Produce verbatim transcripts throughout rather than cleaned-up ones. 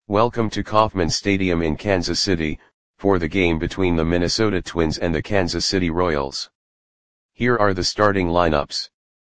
Welcome to Kauffman Stadium in Kansas City, for the game between the Minnesota Twins and the Kansas City Royals. Here are the starting lineups.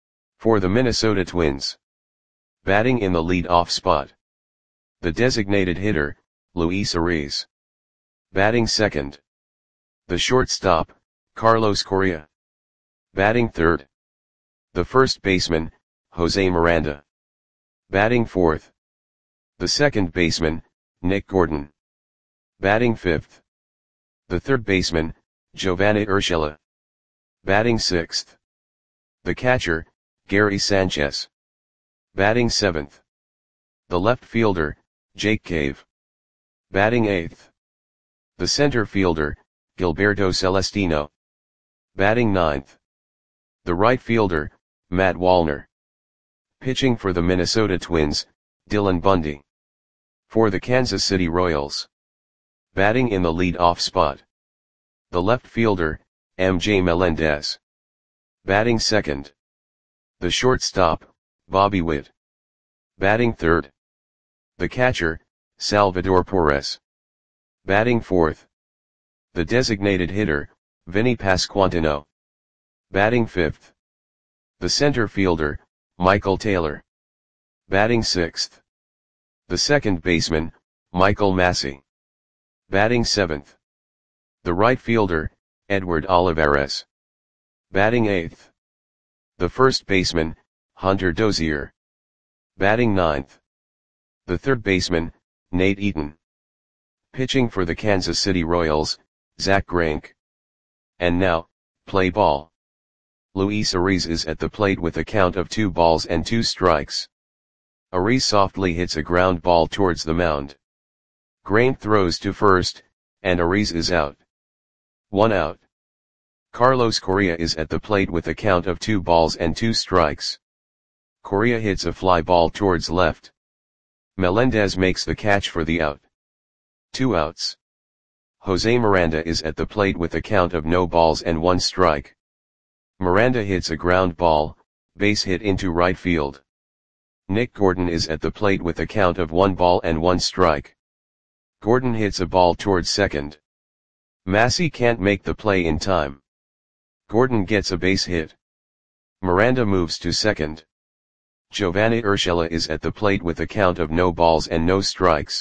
For the Minnesota Twins. Batting in the lead-off spot. The designated hitter, Luis Arraez. Batting second. The shortstop, Carlos Correa. Batting third. The first baseman, Jose Miranda. Batting fourth. The second baseman, Nick Gordon. Batting fifth. The third baseman, Giovanny Urshela. Batting sixth. The catcher, Gary Sanchez. Batting seventh. The left fielder, Jake Cave. Batting eighth. The center fielder, Gilberto Celestino. Batting ninth. The right fielder, Matt Wallner. Pitching for the Minnesota Twins, Dylan Bundy. For the Kansas City Royals. Batting in the lead-off spot. The left fielder, M J Melendez. Batting second. The shortstop, Bobby Witt. Batting third. The catcher, Salvador Perez. Batting fourth. The designated hitter, Vinny Pasquantino. Batting fifth. The center fielder, Michael Taylor. Batting sixth. The second baseman, Michael Massey. Batting seventh. The right fielder, Edward Olivares. Batting eighth. The first baseman, Hunter Dozier. Batting ninth. The third baseman, Nate Eaton. Pitching for the Kansas City Royals, Zach Greinke. And now, play ball. Luis Arraez is at the plate with a count of two balls and two strikes. Arraez softly hits a ground ball towards the mound. Greinke throws to first, and Arraez is out. One out. Carlos Correa is at the plate with a count of two balls and two strikes. Correa hits a fly ball towards left. Melendez makes the catch for the out. Two outs. Jose Miranda is at the plate with a count of no balls and one strike. Miranda hits a ground ball, base hit into right field. Nick Gordon is at the plate with a count of one ball and one strike. Gordon hits a ball towards second. Massey can't make the play in time. Gordon gets a base hit. Miranda moves to second. Giovanny Urshela is at the plate with a count of no balls and no strikes.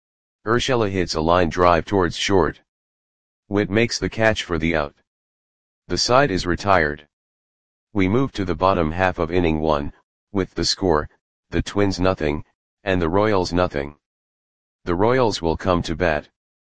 Urshela hits a line drive towards short. Witt makes the catch for the out. The side is retired. We move to the bottom half of inning one, with the score, the Twins nothing, and the Royals nothing. The Royals will come to bat.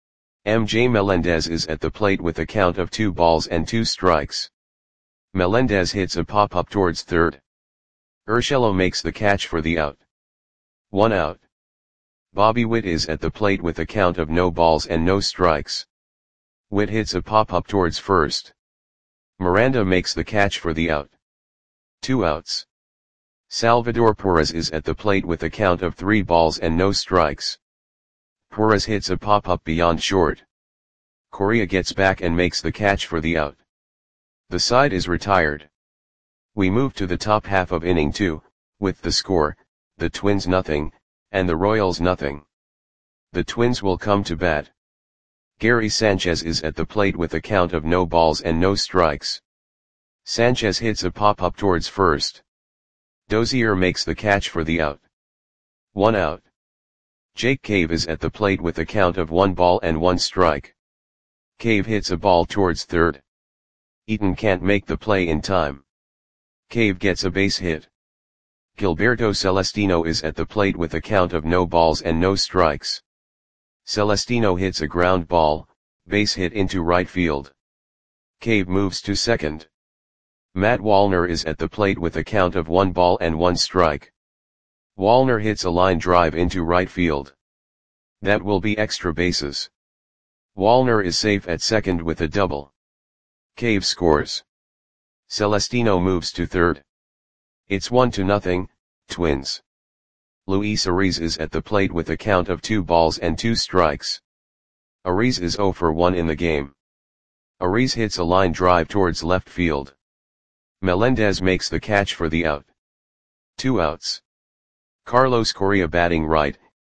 M J Melendez is at the plate with a count of two balls and two strikes. Melendez hits a pop-up towards third. Urshela makes the catch for the out. One out. Bobby Witt is at the plate with a count of no balls and no strikes. Witt hits a pop-up towards first. Miranda makes the catch for the out. Two outs. Salvador Perez is at the plate with a count of three balls and no strikes. Perez hits a pop-up beyond short. Correa gets back and makes the catch for the out. The side is retired. We move to the top half of inning two, with the score, the Twins nothing, and the Royals nothing. The Twins will come to bat. Gary Sanchez is at the plate with a count of no balls and no strikes. Sanchez hits a pop-up towards first. Dozier makes the catch for the out. One out. Jake Cave is at the plate with a count of one ball and one strike. Cave hits a ball towards third. Eaton can't make the play in time. Cave gets a base hit. Gilberto Celestino is at the plate with a count of no balls and no strikes. Celestino hits a ground ball, base hit into right field. Cave moves to second. Matt Wallner is at the plate with a count of one ball and one strike. Wallner hits a line drive into right field. That will be extra bases. Wallner is safe at second with a double. Cave scores. Celestino moves to third. It's one to nothing, Twins. Luis Arraez is at the plate with a count of two balls and two strikes. Arraez is zero for one in the game. Arraez hits a line drive towards left field. Melendez makes the catch for the out. Two outs. Carlos Correa batting right,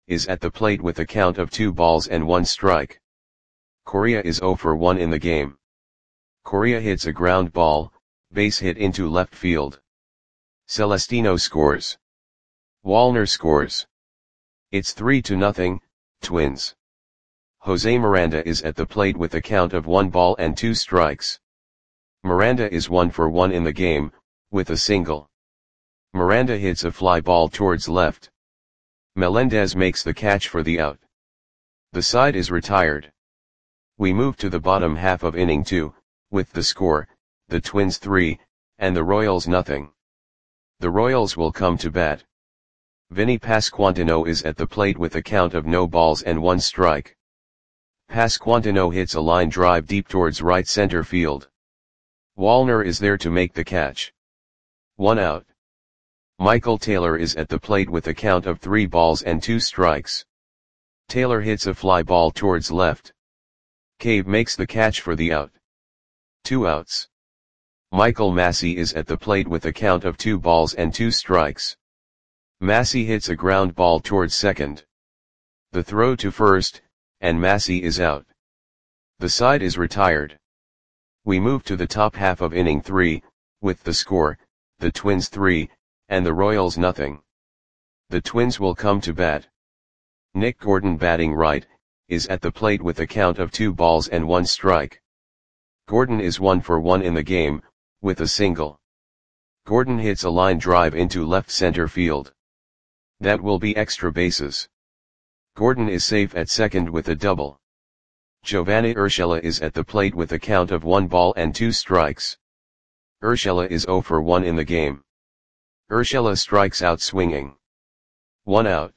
is at the plate with a count of two balls and one strike. Correa is zero for one in the game. Correa hits a ground ball, base hit into left field. Celestino scores. Wallner scores. It's three to nothing, Twins. Jose Miranda is at the plate with a count of one ball and two strikes. Miranda is one for one in the game, with a single. Miranda hits a fly ball towards left. Melendez makes the catch for the out. The side is retired. We move to the bottom half of inning two, with the score, the Twins three, and the Royals nothing. The Royals will come to bat. Vinny Pasquantino is at the plate with a count of no balls and one strike. Pasquantino hits a line drive deep towards right center field. Wallner is there to make the catch. One out. Michael Taylor is at the plate with a count of three balls and two strikes. Taylor hits a fly ball towards left. Cave makes the catch for the out. Two outs. Michael Massey is at the plate with a count of two balls and two strikes. Massey hits a ground ball towards second. The throw to first, and Massey is out. The side is retired. We move to the top half of inning three, with the score, the Twins three, and the Royals nothing. The Twins will come to bat. Nick Gordon batting right, is at the plate with a count of two balls and one strike. Gordon is one for one in the game, with a single. Gordon hits a line drive into left center field. That will be extra bases. Gordon is safe at second with a double. Giovanni Urshela is at the plate with a count of one ball and two strikes. Urshela is zero for one in the game. Urshela strikes out swinging. One out.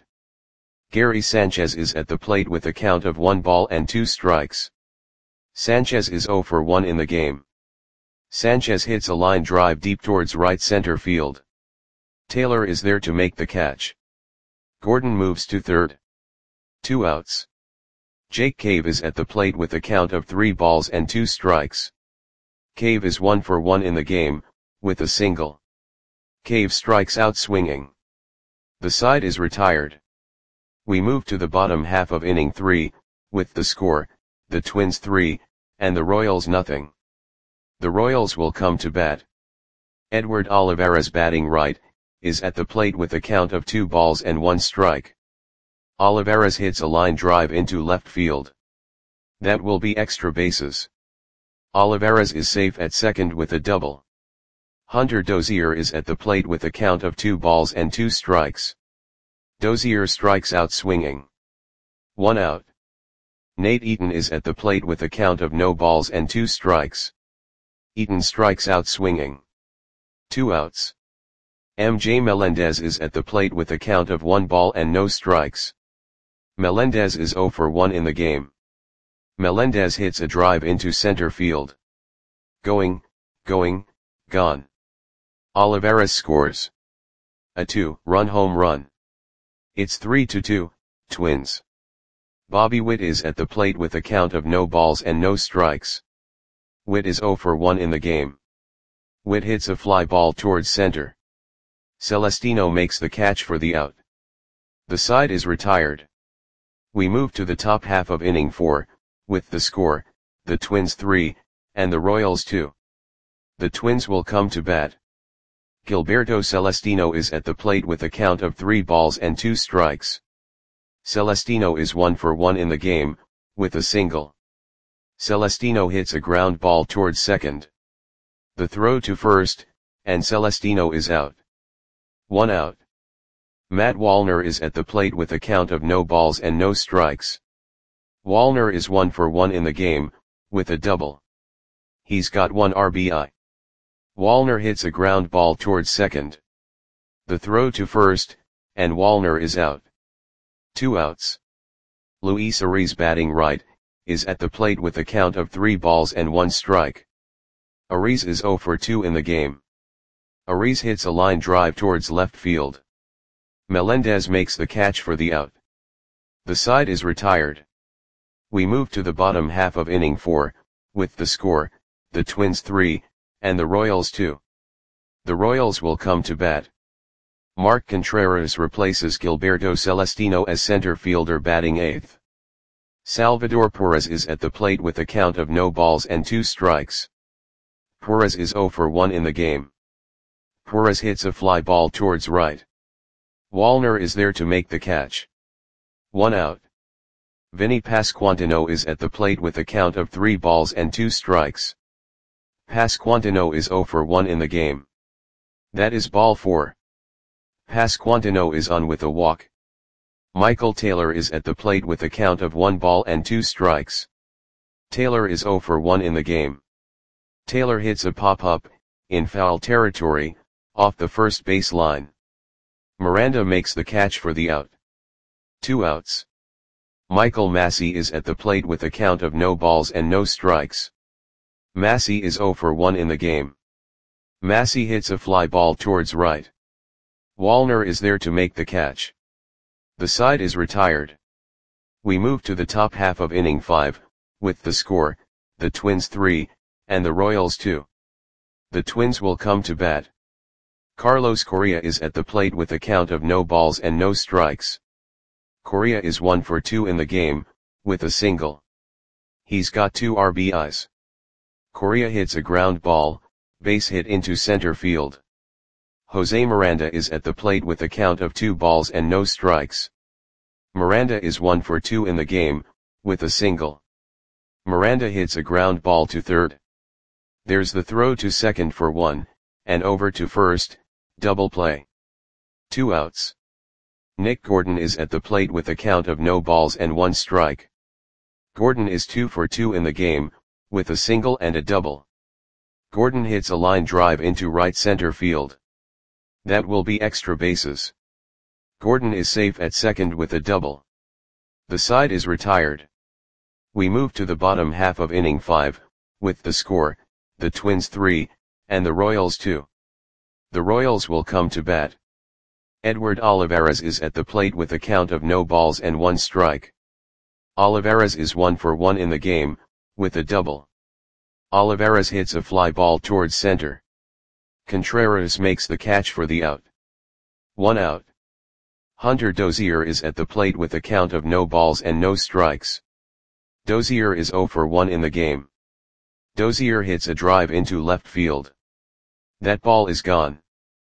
Gary Sanchez is at the plate with a count of one ball and two strikes. Sanchez is zero for one in the game. Sanchez hits a line drive deep towards right center field. Taylor is there to make the catch. Gordon moves to third. Two outs. Jake Cave is at the plate with a count of three balls and two strikes. Cave is one for one in the game, with a single. Cave strikes out swinging. The side is retired. We move to the bottom half of inning three, with the score, the Twins three, and the Royals nothing. The Royals will come to bat. Edward Olivares batting right, is at the plate with a count of two balls and one strike. Olivares hits a line drive into left field. That will be extra bases. Olivares is safe at second with a double. Hunter Dozier is at the plate with a count of two balls and two strikes. Dozier strikes out swinging. One out. Nate Eaton is at the plate with a count of no balls and two strikes. Eaton strikes out swinging. Two outs. M J Melendez is at the plate with a count of one ball and no strikes. Melendez is zero for one in the game. Melendez hits a drive into center field. Going, going, gone. Olivares scores. A two-run home run. It's three to two, Twins. Bobby Witt is at the plate with a count of no balls and no strikes. Witt is zero for one in the game. Witt hits a fly ball towards center. Celestino makes the catch for the out. The side is retired. We move to the top half of inning four, with the score, the Twins three, and the Royals two. The Twins will come to bat. Gilberto Celestino is at the plate with a count of three balls and two strikes. Celestino is one for one in the game, with a single. Celestino hits a ground ball towards second. The throw to first, and Celestino is out. One out. Matt Wallner is at the plate with a count of no balls and no strikes. Wallner is one for one in the game, with a double. He's got one R B I. Wallner hits a ground ball towards second. The throw to first, and Wallner is out. Two outs. Luis Ariz batting right, is at the plate with a count of three balls and one strike. Ariz is zero for two in the game. Ariz hits a line drive towards left field. Melendez makes the catch for the out. The side is retired. We move to the bottom half of inning four, with the score, the Twins three, and the Royals two. The Royals will come to bat. Mark Contreras replaces Gilberto Celestino as center fielder batting eighth. Salvador Perez is at the plate with a count of no balls and two strikes. Perez is oh for one in the game. Perez hits a fly ball towards right. Wallner is there to make the catch. One out. Vinny Pasquantino is at the plate with a count of three balls and two strikes. Pasquantino is oh for one in the game. That is ball four. Pasquantino is on with a walk. Michael Taylor is at the plate with a count of one ball and two strikes. Taylor is oh for one in the game. Taylor hits a pop-up, in foul territory, off the first base line. Miranda makes the catch for the out. Two outs. Michael Massey is at the plate with a count of no balls and no strikes. Massey is oh for one in the game. Massey hits a fly ball towards right. Wallner is there to make the catch. The side is retired. We move to the top half of inning five, with the score, the Twins three, and the Royals two. The Twins will come to bat. Carlos Correa is at the plate with a count of no balls and no strikes. Correa is one for two in the game, with a single. He's got two R B Is. Correa hits a ground ball, base hit into center field. Jose Miranda is at the plate with a count of two balls and no strikes. Miranda is one for two in the game, with a single. Miranda hits a ground ball to third. There's the throw to second for one, and over to first, double play. Two outs. Nick Gordon is at the plate with a count of no balls and one strike. Gordon is two for two in the game, with a single and a double. Gordon hits a line drive into right center field. That will be extra bases. Gordon is safe at second with a double. The side is retired. We move to the bottom half of inning five, with the score, the Twins three, and the Royals two. The Royals will come to bat. Edward Olivares is at the plate with a count of no balls and one strike. Olivares is one for one in the game, with a double. Olivares hits a fly ball towards center. Contreras makes the catch for the out. One out. Hunter Dozier is at the plate with a count of no balls and no strikes. Dozier is oh for one in the game. Dozier hits a drive into left field. That ball is gone.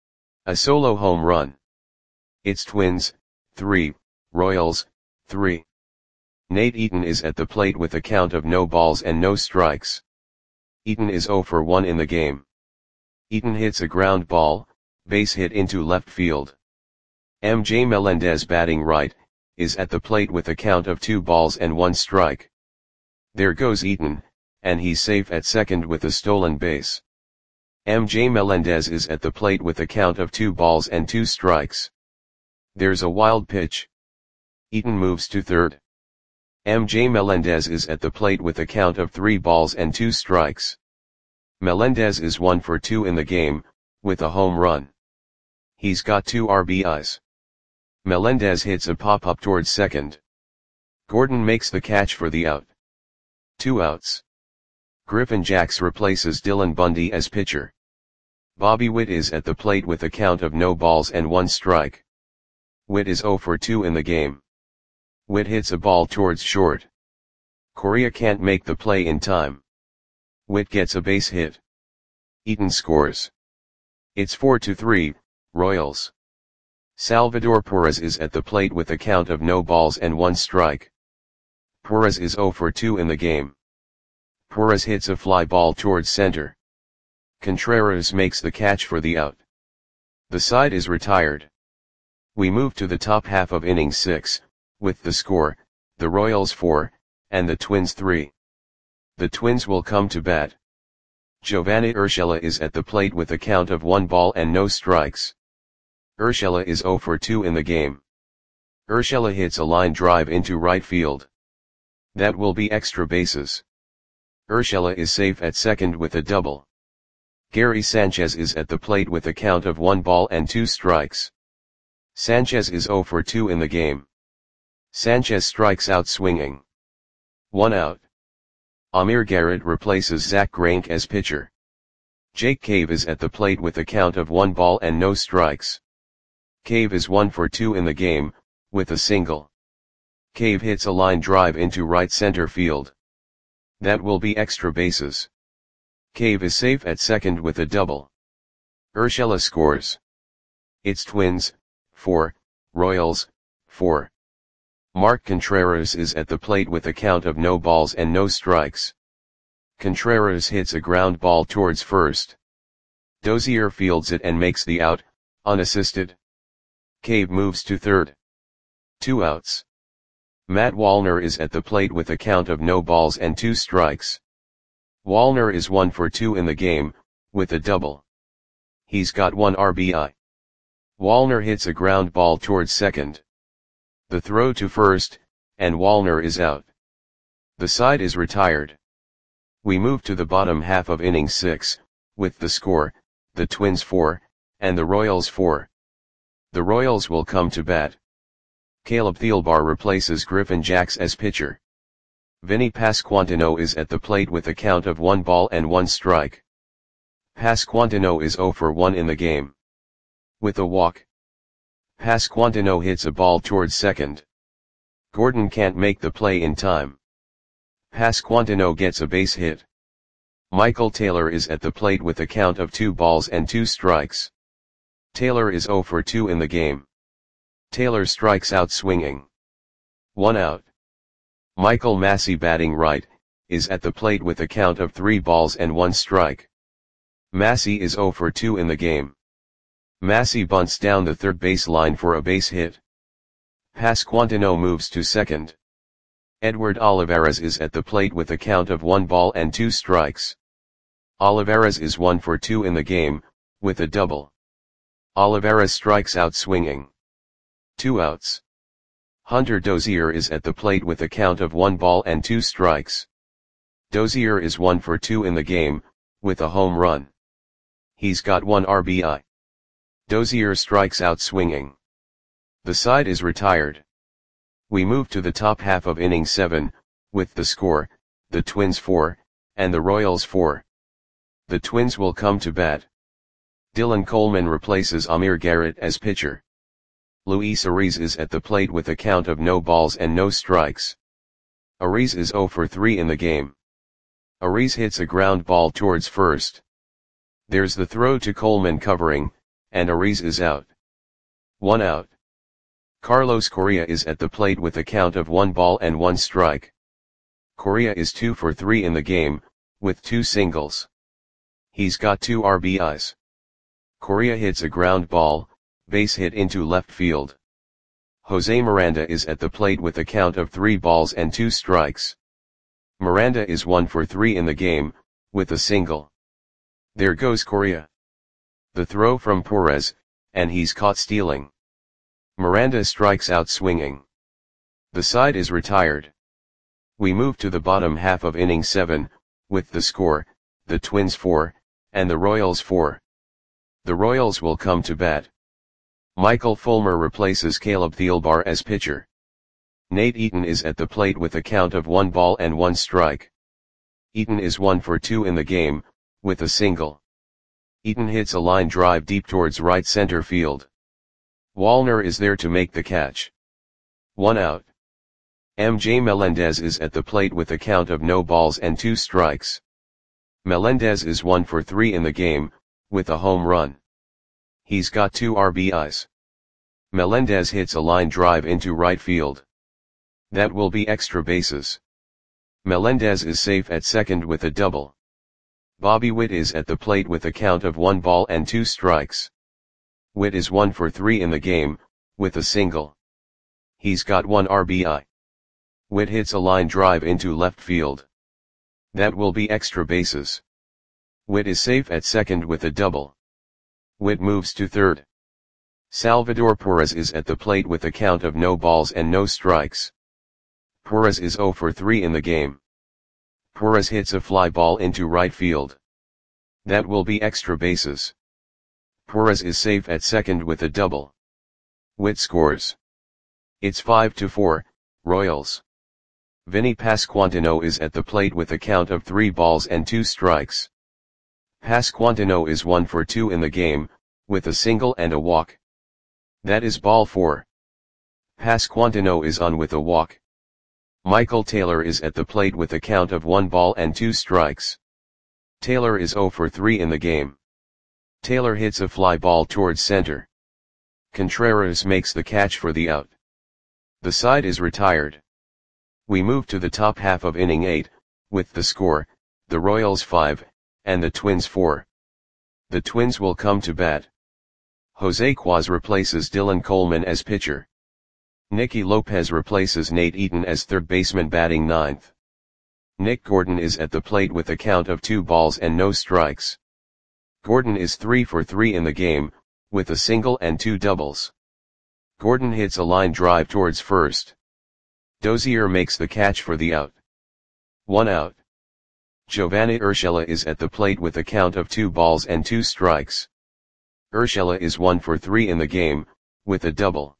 A solo home run. It's Twins, three, Royals, three. Nate Eaton is at the plate with a count of no balls and no strikes. Eaton is oh for one in the game. Eaton hits a ground ball, base hit into left field. M J Melendez batting right, is at the plate with a count of two balls and one strike. There goes Eaton, and he's safe at second with a stolen base. M J Melendez is at the plate with a count of two balls and two strikes. There's a wild pitch. Eaton moves to third. M J Melendez is at the plate with a count of three balls and two strikes. Melendez is one for two in the game, with a home run. He's got two R B Is. Melendez hits a pop-up towards second. Gordon makes the catch for the out. Two outs. Griffin Jax replaces Dylan Bundy as pitcher. Bobby Witt is at the plate with a count of no balls and one strike. Witt is oh for two in the game. Witt hits a ball towards short. Correa can't make the play in time. Witt gets a base hit. Eaton scores. It's four to three, Royals. Salvador Perez is at the plate with a count of no balls and one strike. Perez is oh for two in the game. Perez hits a fly ball towards center. Contreras makes the catch for the out. The side is retired. We move to the top half of inning six, with the score, the Royals four, and the Twins three. The Twins will come to bat. Giovanni Urshela is at the plate with a count of one ball and no strikes. Urshela is oh for two in the game. Urshela hits a line drive into right field. That will be extra bases. Urshela is safe at second with a double. Gary Sanchez is at the plate with a count of one ball and two strikes. Sanchez is oh for two in the game. Sanchez strikes out swinging. One out. Amir Garrett replaces Zach Greinke as pitcher. Jake Cave is at the plate with a count of one ball and no strikes. Cave is one for two in the game, with a single. Cave hits a line drive into right center field. That will be extra bases. Cave is safe at second with a double. Urshela scores. It's Twins, four, Royals, four. Mark Contreras is at the plate with a count of no balls and no strikes. Contreras hits a ground ball towards first. Dozier fields it and makes the out, unassisted. Cave moves to third. Two outs. Matt Wallner is at the plate with a count of no balls and two strikes. Wallner is one for two in the game, with a double. He's got one R B I. Wallner hits a ground ball towards second. The throw to first, and Wallner is out. The side is retired. We move to the bottom half of inning six, with the score, the Twins four, and the Royals four. The Royals will come to bat. Caleb Thielbar replaces Griffin Jax as pitcher. Vinny Pasquantino is at the plate with a count of one ball and one strike. Pasquantino is zero for one in the game. With a walk. Pasquantino hits a ball towards second. Gordon can't make the play in time. Pasquantino gets a base hit. Michael Taylor is at the plate with a count of two balls and two strikes. Taylor is zero for two in the game. Taylor strikes out swinging. One out. Michael Massey, batting right, is at the plate with a count of three balls and one strike. Massey is zero for two in the game. Massey bunts down the third base line for a base hit. Pasquantino moves to second. Edward Olivares is at the plate with a count of one ball and two strikes. Olivares is one for two in the game, with a double. Olivares strikes out swinging. Two outs. Hunter Dozier is at the plate with a count of one ball and two strikes. Dozier is one for two in the game, with a home run. He's got one R B I. Dozier strikes out swinging. The side is retired. We move to the top half of inning seven, with the score, the Twins four, and the Royals four. The Twins will come to bat. Dylan Coleman replaces Amir Garrett as pitcher. Luis Ariz is at the plate with a count of no balls and no strikes. Ariz is zero for three in the game. Ariz hits a ground ball towards first. There's the throw to Coleman covering, and Ariz is out. One out. Carlos Correa is at the plate with a count of one ball and one strike. Correa is two for three in the game, with two singles. He's got two R B Is. Correa hits a ground ball, base hit into left field. Jose Miranda is at the plate with a count of three balls and two strikes. Miranda is one for three in the game, with a single. There goes Correa. The throw from Perez, and he's caught stealing. Miranda strikes out swinging. The side is retired. We move to the bottom half of inning seven, with the score, the Twins four, and the Royals four. The Royals will come to bat. Michael Fulmer replaces Caleb Thielbar as pitcher. Nate Eaton is at the plate with a count of one ball and one strike. Eaton is one for two in the game, with a single. Eaton hits a line drive deep towards right center field. Wallner is there to make the catch. One out. M J Melendez is at the plate with a count of no balls and two strikes. Melendez is one for three in the game, with a home run. He's got two R B Is. Melendez hits a line drive into right field. That will be extra bases. Melendez is safe at second with a double. Bobby Witt is at the plate with a count of one ball and two strikes. Witt is one for three in the game, with a single. He's got one R B I. Witt hits a line drive into left field. That will be extra bases. Witt is safe at second with a double. Witt moves to third. Salvador Perez is at the plate with a count of no balls and no strikes. Perez is zero for three in the game. Perez hits a fly ball into right field. That will be extra bases. Perez is safe at second with a double. Witt scores. It's five to four, Royals. Vinny Pasquantino is at the plate with a count of three balls and two strikes. Pasquantino is one for two in the game, with a single and a walk. That is ball four. Pasquantino is on with a walk. Michael Taylor is at the plate with a count of one ball and two strikes. Taylor is zero for three in the game. Taylor hits a fly ball towards center. Contreras makes the catch for the out. The side is retired. We move to the top half of inning eight, with the score, the Royals five, and the Twins four. The Twins will come to bat. Jose Quaz replaces Dylan Coleman as pitcher. Nicky Lopez replaces Nate Eaton as third baseman batting ninth. Nick Gordon is at the plate with a count of two balls and no strikes. Gordon is three for three in the game, with a single and two doubles. Gordon hits a line drive towards first. Dozier makes the catch for the out. One out. Giovanni Urshela is at the plate with a count of two balls and two strikes. Urshela is one for three in the game, with a double.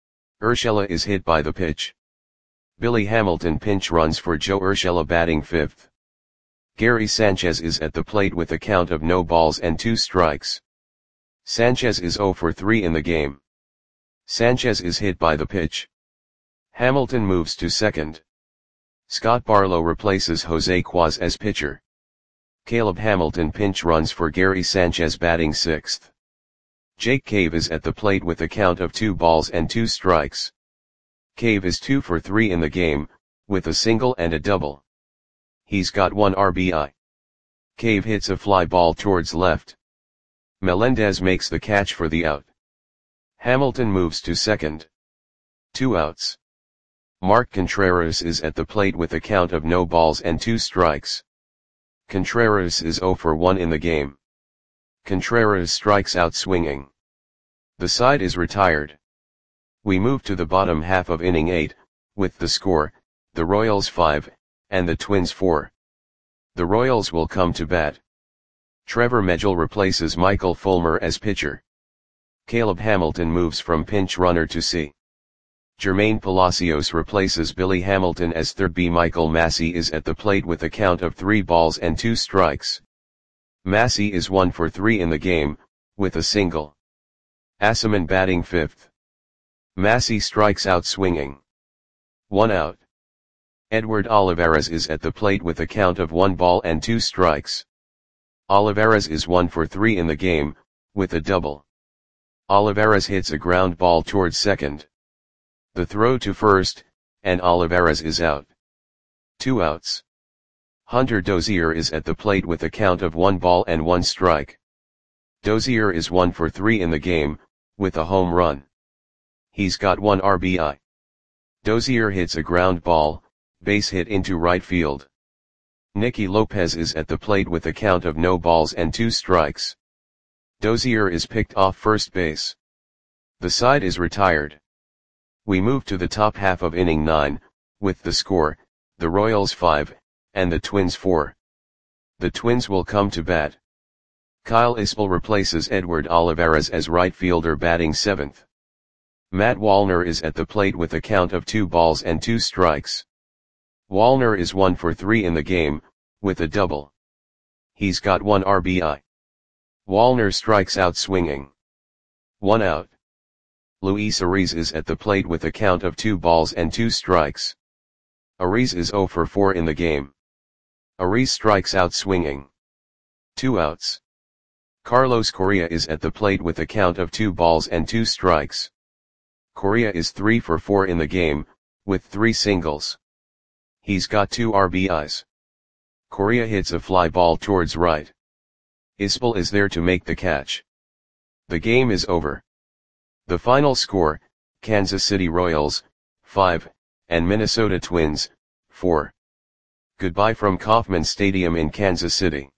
Urshela is hit by the pitch. Billy Hamilton pinch runs for Joe Urshela batting fifth. Gary Sanchez is at the plate with a count of no balls and two strikes. Sanchez is zero for three in the game. Sanchez is hit by the pitch. Hamilton moves to second. Scott Barlow replaces Jose Quaz as pitcher. Caleb Hamilton pinch runs for Gary Sanchez batting sixth. Jake Cave is at the plate with a count of two balls and two strikes. Cave is two for three in the game, with a single and a double. He's got one R B I. Cave hits a fly ball towards left. Melendez makes the catch for the out. Hamilton moves to second. Two outs. Mark Contreras is at the plate with a count of no balls and two strikes. Contreras is zero for one in the game. Contreras strikes out swinging. The side is retired. We move to the bottom half of inning eight, with the score, the Royals five, and the Twins four. The Royals will come to bat. Trevor Megill replaces Michael Fulmer as pitcher. Caleb Hamilton moves from pinch runner to C. Jermaine Palacios replaces Billy Hamilton as third. B. Michael Massey is at the plate with a count of three balls and two strikes. Massey is one for three in the game, with a single. Asaman batting fifth. Massey strikes out swinging. One out. Edward Olivares is at the plate with a count of one ball and two strikes. Olivares is one for three in the game, with a double. Olivares hits a ground ball towards second. The throw to first, and Olivares is out. Two outs. Hunter Dozier is at the plate with a count of one ball and one strike. Dozier is one for three in the game, with a home run. He's got one R B I. Dozier hits a ground ball, base hit into right field. Nicky Lopez is at the plate with a count of no balls and two strikes. Dozier is picked off first base. The side is retired. We move to the top half of inning nine, with the score, the Royals five, and the Twins four. The Twins will come to bat. Kyle Isbell replaces Edward Olivares as right fielder batting seventh. Matt Wallner is at the plate with a count of two balls and two strikes. Wallner is one for three in the game, with a double. He's got one R B I. Wallner strikes out swinging. One out. Luis Ariz is at the plate with a count of two balls and two strikes. Ariz is zero for four in the game. Ariz strikes out swinging. Two outs. Carlos Correa is at the plate with a count of two balls and two strikes. Correa is three for four in the game, with three singles. He's got two R B Is. Correa hits a fly ball towards right. Isbell is there to make the catch. The game is over. The final score, Kansas City Royals, five, and Minnesota Twins, four. Goodbye from Kauffman Stadium in Kansas City.